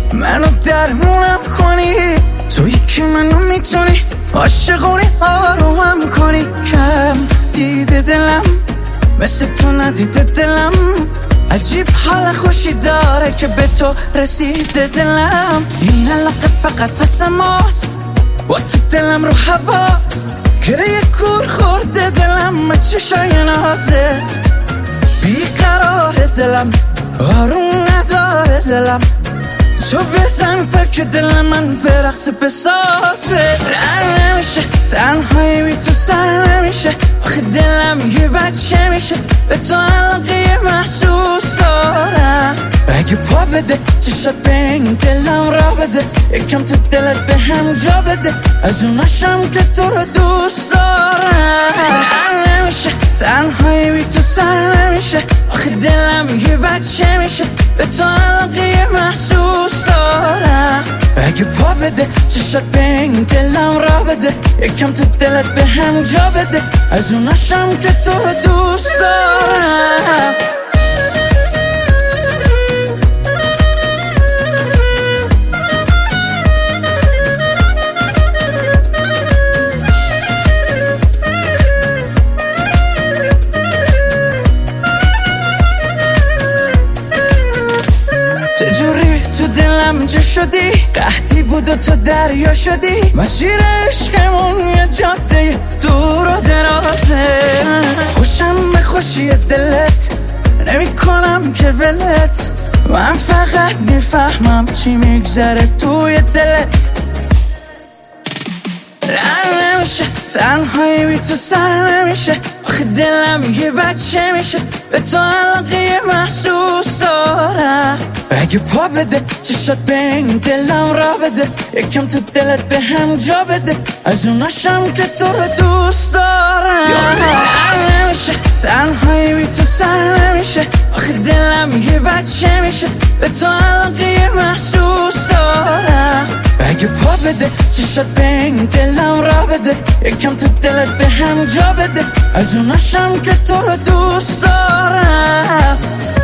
منو درمونم کنی، تویی که منو میتونی عاشقونی آرومم کنی. کم دیده دلم مثل تو ندیده دلم، عجیب حال خوشی داره که به تو رسیده دلم. این علاقه فقط واسه ماست، با تو دلم رو حواس، گره کور خورده دلم به چشای نازت. بیقرار دلم آروم نداره دلم، تو بزن تا که دل من به رقص بسازه. رن نمیشه تنهایی بی تو سر نمیشه، آخه دلم یه بچه میشه، به تو علاقه محسوس دارم. اگه پا بده چشات به این دلم را بده، یکم تو دلت به هم جا بده، از اوناشم که تو رو دوست دارم. رن نمیشه تنهایی بی تو سر نمیشه، آخه دلم یه بچه میشه، به تو علاقه محسوس دارم. اگه پا بده چشات به این دلم را بده، یکم تو دلت به هم جا بده، از اوناشم که تو رو دوست دارم. چجوری تو دلم جا شدی، قحطی بود و تو دریا شدی، مسیر عشقمون یه جاده دور و درازه. خوشم به خوشی دلت نمی کنم که ولت، من فقط میفهمم چی میگذره توی دلت. رن نمیشه تنهایی بی تو سر نمیشه، آخه دلم یه بچه میشه، به تو علاقه محسوس دارم. اگه پا بده چشات به این دلم را بده، یکم تو دلت به هم جا بده، از اوناشم که تو رو دوست دارم. رن نمیشه تنهایی بی تو سر نمیشه، آخه دلم یه بچه میشه، به تو علاقه محسوس دارم. اگه پا بده چشات به این دلم را بده، یکم تو دلت به هم جا بده، از اوناشم که تو رو دوست دارم.